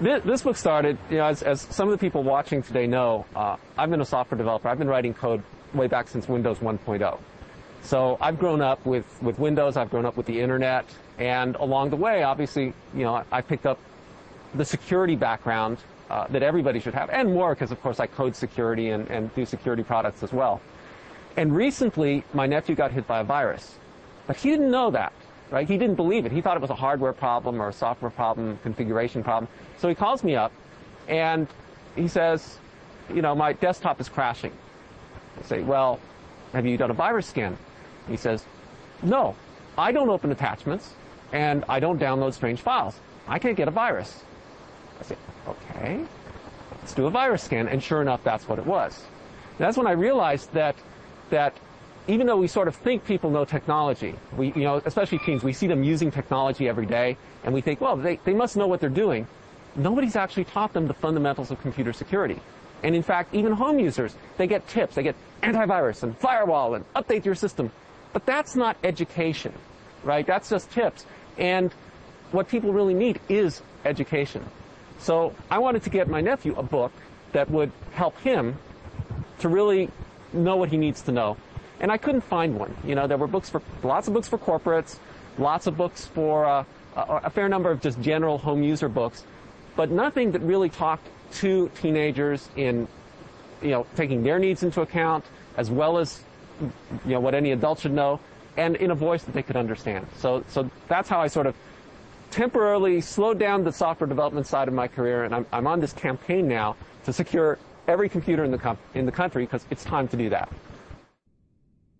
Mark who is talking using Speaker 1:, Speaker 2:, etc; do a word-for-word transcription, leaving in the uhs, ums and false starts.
Speaker 1: this, this book started, you know, as, as some of the people watching today know, uh, I've been a software developer. I've been writing code way back since Windows one point oh. So I've grown up with, with Windows, I've grown up with the internet, and along the way, obviously, you know, I, I picked up the security background uh, that everybody should have, and more, because of course I code security and, and do security products as well. And recently, my nephew got hit by a virus. But he didn't know that, right? He didn't believe it. He thought it was a hardware problem or a software problem, configuration problem. So he calls me up, and he says, you know, my desktop is crashing. I say, well, have you done a virus scan? He says, no, I don't open attachments, and I don't download strange files. I can't get a virus. I say, okay, let's do a virus scan, and sure enough, that's what it was. And that's when I realized that, that even though we sort of think people know technology, we, you know, especially teens, we see them using technology every day, and we think, well, they, they must know what they're doing. Nobody's actually taught them the fundamentals of computer security. And in fact, even home users, they get tips, they get antivirus and firewall and update your system. But that's not education, right? That's just tips. And what people really need is education. So I wanted to get my nephew a book that would help him to really know what he needs to know. And I couldn't find one. You know, there were books for, lots of books for corporates, lots of books for uh, a, a fair number of just general home user books, but nothing that really talked to teenagers in, you know, taking their needs into account, as well as, you know, what any adult should know, and in a voice that they could understand. So, so that's how I sort of temporarily slowed down the software development side of my career, and I'm, I'm on this campaign now to secure every computer in the, com in the country, because it's time to do that.